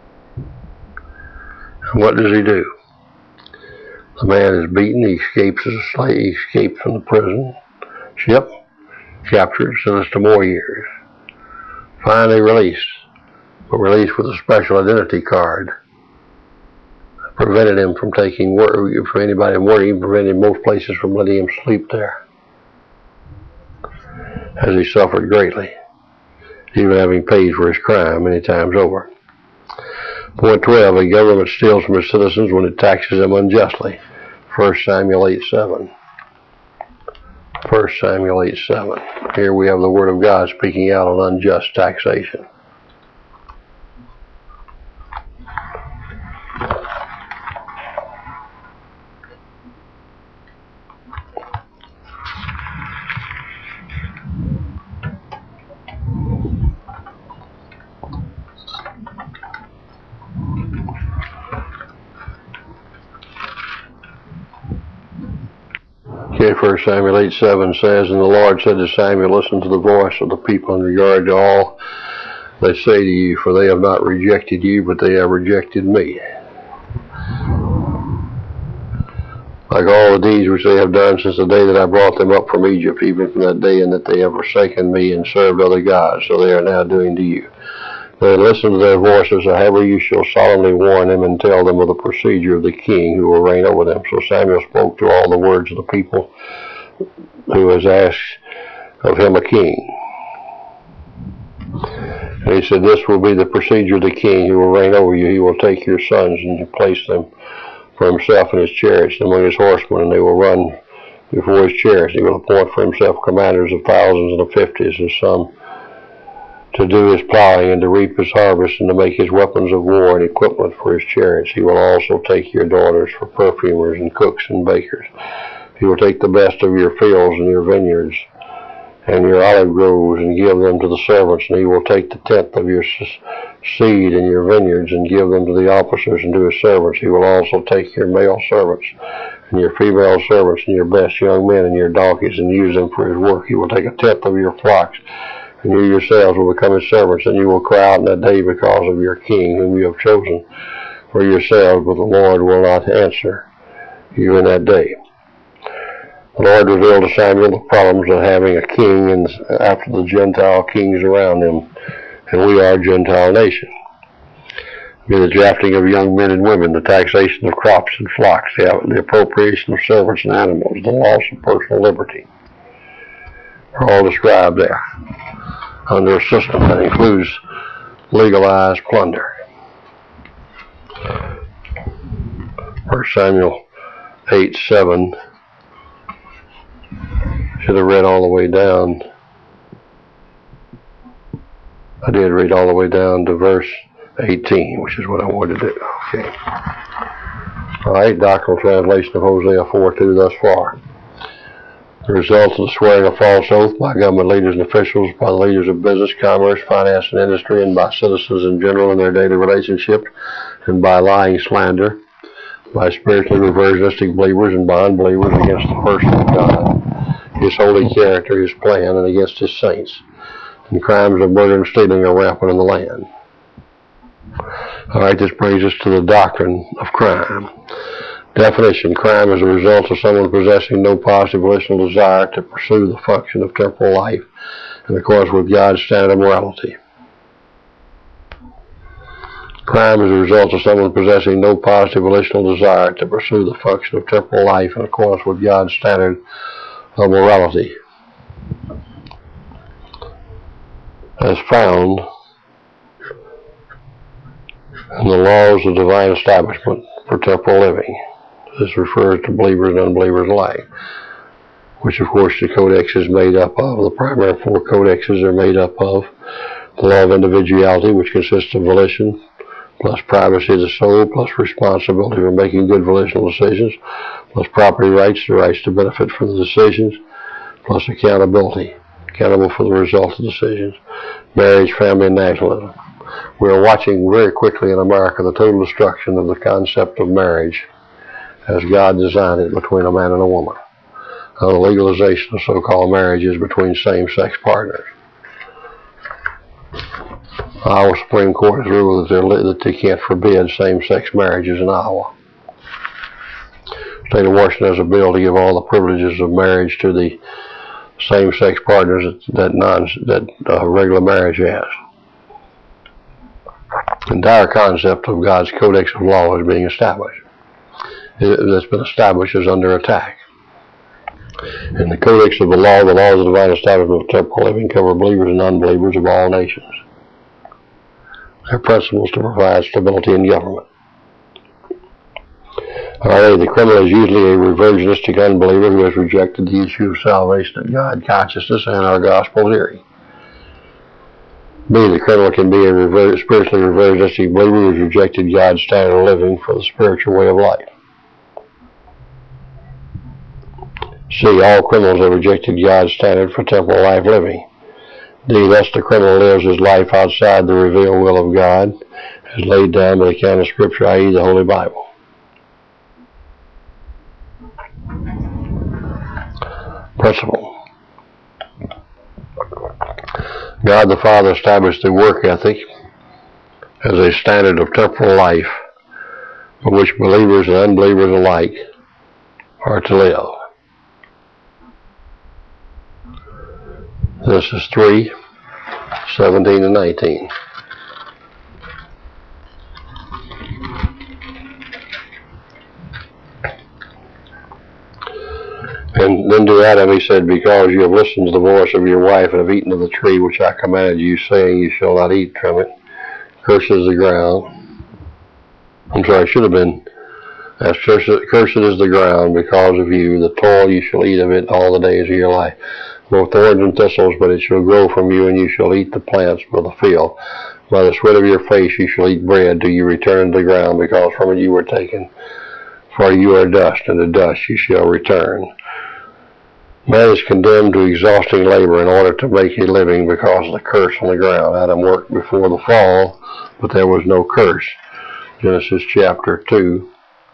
And what does he do? The man is beaten, he escapes as a slave, he escapes from the prison ship, captured, sentenced to more years. Finally released, but released with a special identity card. Prevented him from taking work, for anybody in work, even prevented most places from letting him sleep there, as he suffered greatly, even having paid for his crime many times over. Point twelve, a government steals from its citizens when it taxes them unjustly. First Samuel eight seven. First Samuel eight seven. Here we have the Word of God speaking out on unjust taxation. Okay, First Samuel eight seven says, And the Lord said to Samuel, Listen to the voice of the people in regard to all they say to you, for they have not rejected you, but they have rejected me. Like all the deeds which they have done since the day that I brought them up from Egypt, even from that day in that they have forsaken me and served other gods, so they are now doing to you. Then listen to their voices, however you shall solemnly warn them and tell them of the procedure of the king who will reign over them. So Samuel spoke to all the words of the people who has asked of him a king. And he said, This will be the procedure of the king who will reign over you. He will take your sons and place them for himself in his chariots among his horsemen, and they will run before his chariots. He will appoint for himself commanders of thousands and of fifties, and some to do his plowing and to reap his harvest and to make his weapons of war and equipment for his chariots. He will also take your daughters for perfumers and cooks and bakers. He will take the best of your fields and your vineyards and your olive groves and give them to the servants, and he will take the tenth of your seed in your vineyards and give them to the officers and to his servants. He will also take your male servants and your female servants and your best young men and your donkeys and use them for his work. He will take a tenth of your flocks, and you yourselves will become his servants, and you will cry out in that day because of your king whom you have chosen for yourselves, but the Lord will not answer you in that day. The Lord revealed to Samuel the problems of having a king and after the Gentile kings around him, and we are a Gentile nation. Be the drafting of young men and women, the taxation of crops and flocks, the, the appropriation of servants and animals, the loss of personal liberty, are all described there under a system that includes legalized plunder. First Samuel eight seven. Should have read all the way down. I did read all the way down to verse eighteen, which is what I wanted to do. Okay. All right, doctrinal translation of Hosea four two thus far. The result of the swearing a false oath by government leaders and officials, by the leaders of business, commerce, finance, and industry, and by citizens in general in their daily relationships, and by lying slander, by spiritually reversionistic believers and by unbelievers against the person of God, his holy character, his plan, and against his saints. And crimes of murder and stealing are rampant in the land. All right, this brings us to the doctrine of crime. Definition: crime is a result of someone possessing no positive volitional desire to pursue the function of temporal life in accordance with God's standard of morality. Crime is a result of someone possessing no positive volitional desire to pursue the function of temporal life in accordance with God's standard of morality, as found in the laws of divine establishment for temporal living. This refers to believers and unbelievers alike, which of course the codex is made up of. The primary four codexes are made up of the law of individuality, which consists of volition, plus privacy of the soul, plus responsibility for making good volitional decisions, plus property rights, the rights to benefit from the decisions, plus accountability, accountable for the results of decisions, marriage, family, and nationalism. We are watching very quickly in America the total destruction of the concept of marriage as God designed it between a man and a woman. Now, the legalization of so-called marriages between same-sex partners. Iowa Supreme Court has ruled that, that they can't forbid same-sex marriages in Iowa. The state of Washington has a bill to give all the privileges of marriage to the same-sex partners that, that, non, that uh, regular marriage has. The entire concept of God's Codex of Law is being established. That's been established is under attack. In the Codex of the Law, the laws of the divine establishment of temporal living cover believers and unbelievers of all nations. Their principles to provide stability in government. Alright, the criminal is usually a reversionistic unbeliever who has rejected the issue of salvation and God consciousness and our gospel theory. B. The criminal can be a rever spiritually reversionistic believer who has rejected God's standard of living for the spiritual way of life. C. All criminals have rejected God's standard for temporal life living. D. Thus the criminal lives his life outside the revealed will of God, as laid down by the canon of Scripture, that is the Holy Bible. principle. God the Father established the work ethic as a standard of temporal life for which believers and unbelievers alike are to live. Genesis three, seventeen and nineteen. And then to Adam he said, because you have listened to the voice of your wife and have eaten of the tree which I commanded you, saying, you shall not eat from it, cursed is the ground. I'm sorry, it should have been, as cursed is the ground because of you, the toil you shall eat of it all the days of your life. No thorns and thistles, but it shall grow from you, and you shall eat the plants of the field. By the sweat of your face you shall eat bread till you return to the ground, because from it you were taken. For you are dust, and to dust you shall return. Man is condemned to exhausting labor in order to make a living because of the curse on the ground. Adam worked before the fall, but there was no curse. Genesis chapter two.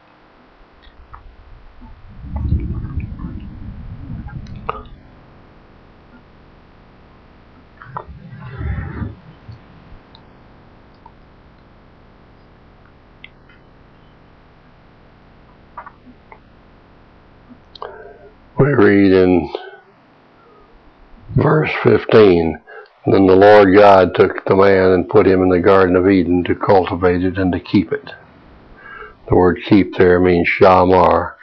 We read in verse fifteen, then the Lord God took the man and put him in the Garden of Eden to cultivate it and to keep it. The word keep there means shamar,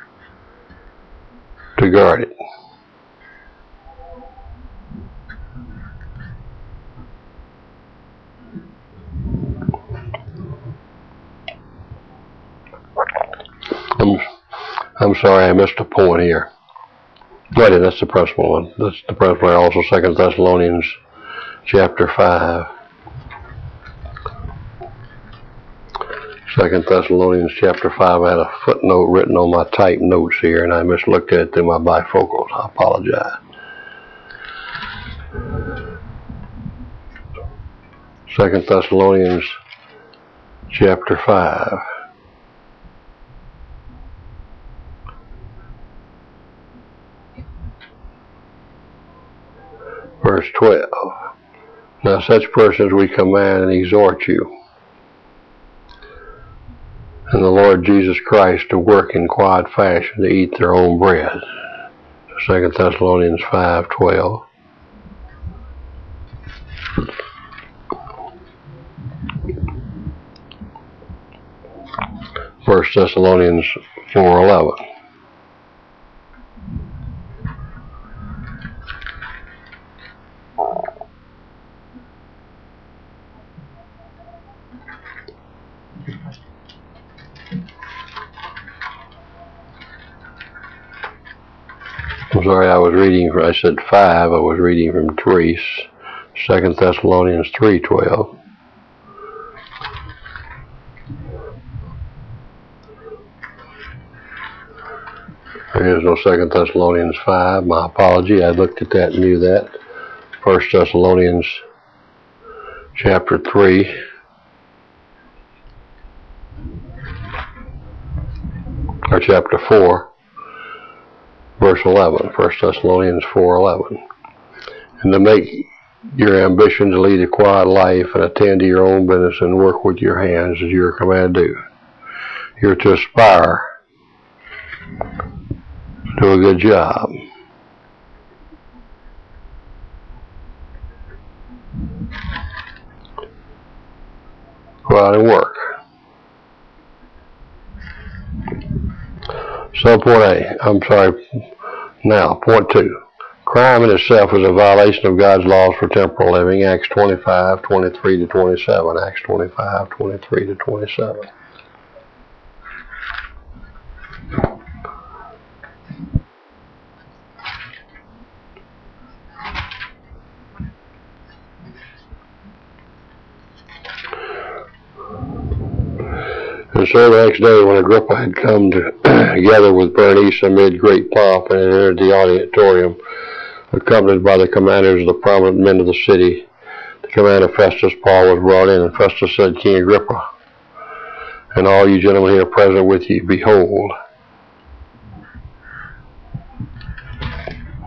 to guard it. I'm, I'm sorry, I missed a point here. Right, that's the principal one. That's the principal. Also, Second Thessalonians chapter five. Second Thessalonians chapter five. I had a footnote written on my typed notes here, and I mislooked at it through my bifocals. I apologize. Second Thessalonians chapter five. Verse twelve. Now such persons we command and exhort you, and the Lord Jesus Christ, to work in quiet fashion, to eat their own bread. Second Thessalonians five twelve. First Thessalonians four eleven. I'm sorry, I was reading, I said five, I was reading from three, Second Thessalonians three twelve. There is no Second Thessalonians five, my apology, I looked at that and knew that. First Thessalonians chapter three. Or chapter four. Verse eleven, First Thessalonians four eleven. And to make your ambition to lead a quiet life and attend to your own business and work with your hands as you are commanded to do. You're to aspire to do a good job. Go out and work. So point A, I'm sorry, now point two. Crime in itself is a violation of God's laws for temporal living, Acts twenty-five, twenty-three to twenty-seven, Acts twenty-five, twenty-three to twenty-seven. And so the next day, when Agrippa had come to, together with Bernice amid great pomp and entered the auditorium, accompanied by the commanders of the prominent men of the city, the commander Festus, Paul was brought in, and Festus said, King Agrippa, and all you gentlemen here present with you, behold,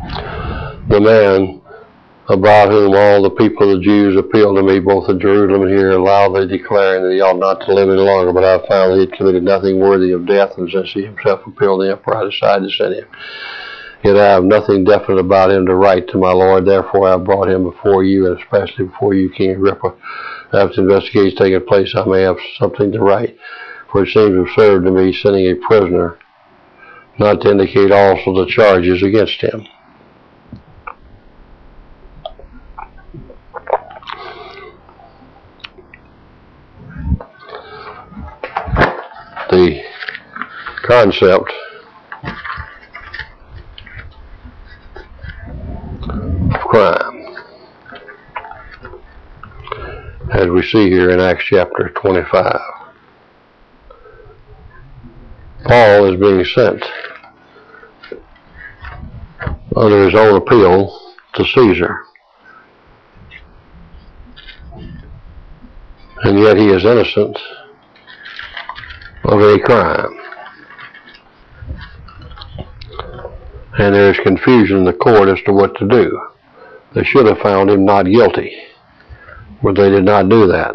the man about whom all the people of the Jews appealed to me, both in Jerusalem and here, loudly declaring that he ought not to live any longer. But I found that he had committed nothing worthy of death, and since he himself appealed to the emperor, I decided to send him. Yet I have nothing definite about him to write to my lord. Therefore I have brought him before you, and especially before you, King Agrippa. After investigations taking place, I may have something to write. For it seems absurd to me sending a prisoner not to indicate also the charges against him. The concept of crime, as we see here in Acts chapter twenty-five. Paul is being sent under his own appeal to Caesar, and yet he is innocent of a crime. And there is confusion in the court as to what to do. They should have found him not guilty, but they did not do that.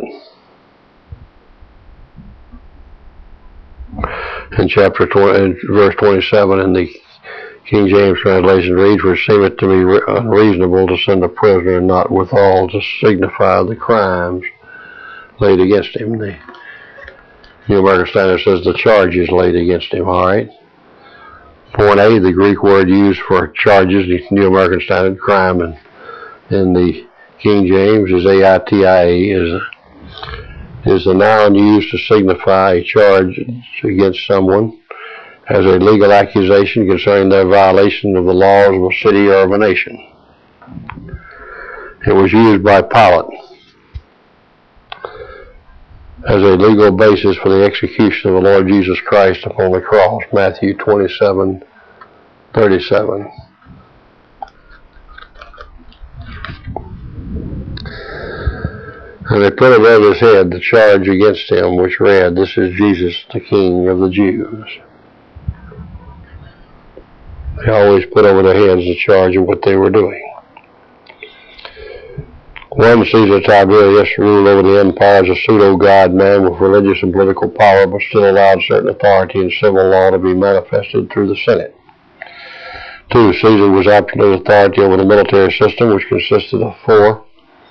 In chapter twenty, verse twenty-seven in the King James translation reads, "Which seemeth to me unreasonable to send a prisoner not withal to signify the crimes laid against him." The New American Standard says the charge is laid against him, all right? Point A, the Greek word used for charges, the New American Standard, crime, and in the King James is A I T I A, is, is the noun used to signify a charge against someone as a legal accusation concerning their violation of the laws of a city or of a nation. It was used by Pilate as a legal basis for the execution of the Lord Jesus Christ upon the cross, Matthew twenty-seven thirty-seven. And they put above his head the charge against him, which read, "This is Jesus, the King of the Jews." They always put over their heads the charge of what they were doing. One Caesar Tiberius ruled over the empire as a pseudo-god man with religious and political power, but still allowed certain authority in civil law to be manifested through the Senate. Two, Caesar was absolute authority over the military system, which consisted of four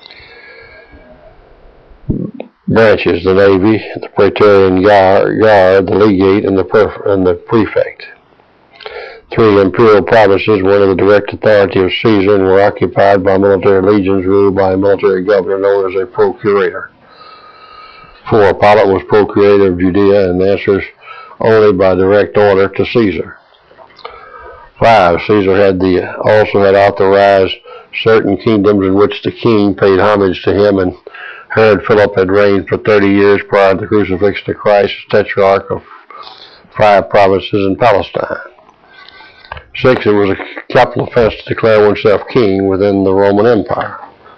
branches: the navy, the praetorian guard, the legate, and the, perf- and the prefect. Three, imperial provinces were under the direct authority of Caesar and were occupied by military legions ruled by a military governor known as a procurator. Four, Pilate was procurator of Judea and answers only by direct order to Caesar. Five, Caesar had the, also had authorized certain kingdoms in which the king paid homage to him, and Herod Philip had reigned for thirty years prior to the crucifixion of Christ as tetrarch of five provinces in Palestine. Six, it was a capital offense to declare oneself king within the Roman Empire.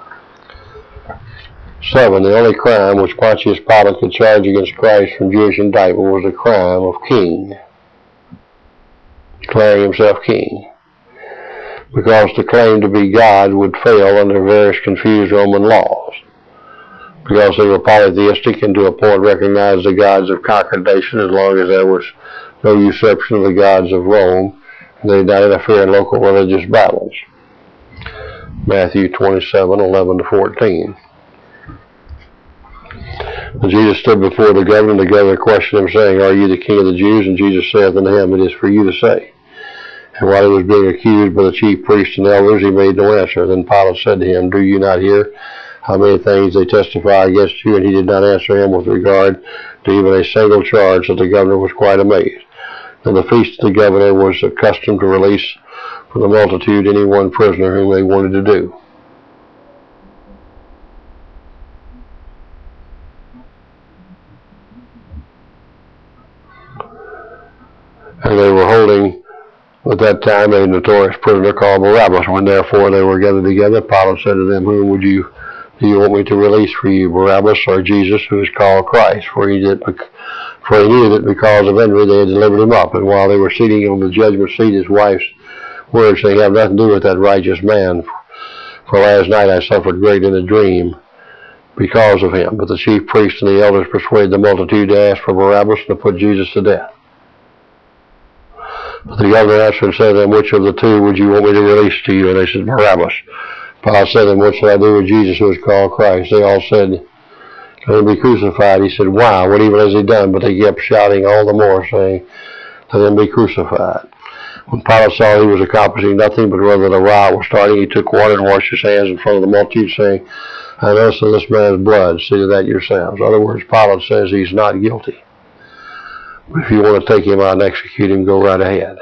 Seven, the only crime which Pontius Pilate could charge against Christ from Jewish indictment was the crime of king, declaring himself king, because to claim to be God would fail under various confused Roman laws, because they were polytheistic and to a point recognized the gods of conquered nation as long as there was no usurpation of the gods of Rome. They did not interfere in local religious battles. Matthew twenty-seven eleven to fourteen. And Jesus stood before the governor, and the governor questioned him, saying, "Are you the king of the Jews?" And Jesus saith unto him, "It is for you to say." And while he was being accused by the chief priests and elders, he made no answer. Then Pilate said to him, "Do you not hear how many things they testify against you?" And he did not answer him with regard to even a single charge, so the governor was quite amazed. And the feast of the governor was accustomed to release from the multitude any one prisoner whom they wanted to do. And they were holding, at that time, a notorious prisoner called Barabbas. When therefore they were gathered together, Pilate said to them, "Whom would you, do you want me to release for you, Barabbas or Jesus, who is called Christ?" For he did For he knew that because of envy they had delivered him up. And while they were sitting on the judgment seat, his wife words saying, have nothing to do with that righteous man. For last night I suffered great in a dream because of him. But the chief priests and the elders persuaded the multitude to ask for Barabbas and to put Jesus to death. But the governor answered and said to them, which of the two would you want me to release to you? And they said, Barabbas. Pilate said to them, what shall I do with Jesus who is called Christ? They all said, let him be crucified. He said, why? What evil has he done? But they kept shouting all the more, saying, let him be crucified. When Pilate saw he was accomplishing nothing, but rather the riot was starting, he took water and washed his hands in front of the multitude, saying, I know of this man's blood. See to that yourselves. In other words, Pilate says he's not guilty. But if you want to take him out and execute him, go right ahead.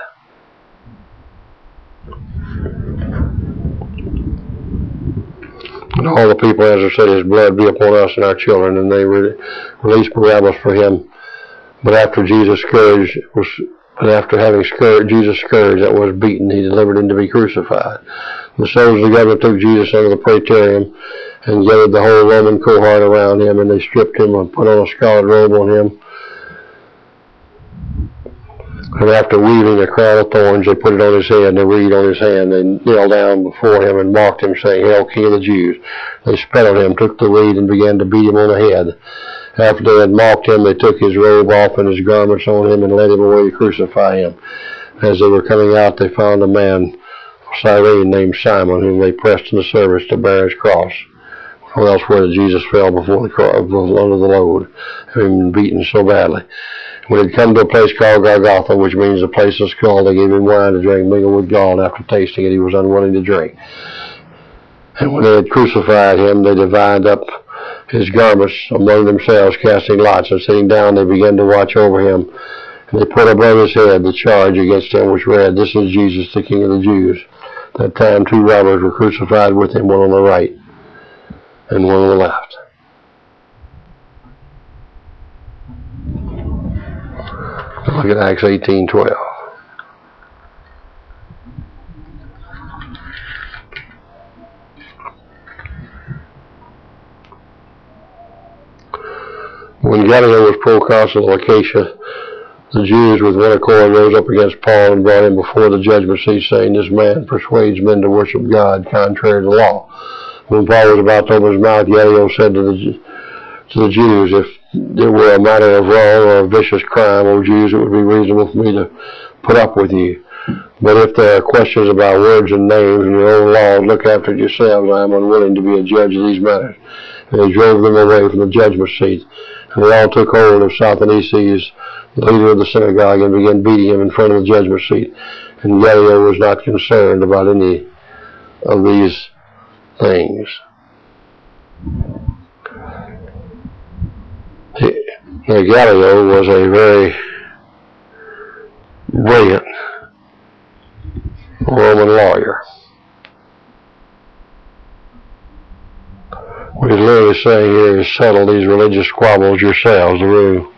And all the people answered, said, his blood be upon us and our children. And they re- released Barabbas for him. But after Jesus scourged was, but after having scourged, Jesus scourged that was beaten, he delivered him to be crucified. The soldiers of the governor took Jesus under the praetorium and gathered the whole Roman cohort around him, and they stripped him and put on a scarlet robe on him. And after weaving a crown of thorns, they put it on his head and a reed on his hand. They knelt down before him and mocked him, saying, Hail, King of the Jews. They spat on him, took the reed, and began to beat him on the head. After they had mocked him, they took his robe off and his garments on him and led him away to crucify him. As they were coming out, they found a man of Cyrene named Simon, whom they pressed in the service to bear his cross. Or else where Jesus fell before the cross, under the load, having been beaten so badly. When he had come to a place called Golgotha, which means the place of skull, they gave him wine to drink mingled with gall, and after tasting it, he was unwilling to drink. And when they had crucified him, they divided up his garments among themselves, casting lots, and sitting down, they began to watch over him. And they put above his head the charge against him, which read, This is Jesus, the King of the Jews. At that time, two robbers were crucified with him, one on the right and one on the left. Look at Acts eighteen twelve. When Gallio was proconsul of Achaia, the Jews with one accord rose up against Paul and brought him before the judgment seat, saying, This man persuades men to worship God contrary to the law. When Paul was about to open his mouth, Gallio said to the, to the Jews, If there were a matter of wrong or a vicious crime, O Jews, it would be reasonable for me to put up with you. But if there are questions about words and names and your own laws, look after it yourselves. I am unwilling to be a judge of these matters. And he drove them away from the judgment seat. And they all took hold of Sosthenes, the leader of the synagogue, and began beating him in front of the judgment seat. And Gallio was not concerned about any of these things. Now, Gallio was a very brilliant Roman lawyer. What he's literally saying here is settle these religious squabbles yourselves. The rule.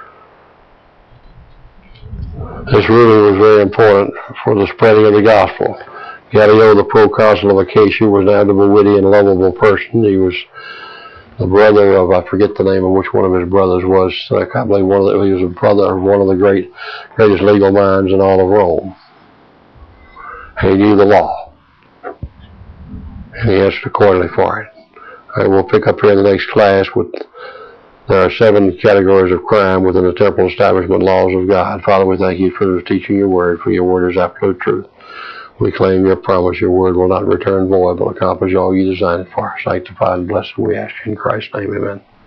This ruling was very important for the spreading of the gospel. Gallio, the proconsul of Achaia, was an admirable, witty, and lovable person. He was the brother of, I forget the name of which one of his brothers was. I believe one of the, he was a brother of one of the great, greatest legal minds in all of Rome. He knew the law, and he answered accordingly for it. All right, we'll pick up here in the next class with, there are seven categories of crime within the temporal establishment laws of God. Father, we thank you for teaching your word, for your word is absolute truth. We claim your promise, your word will not return void, but accomplish all you designed it for. Sanctified and blessed we ask you in Christ's name, amen.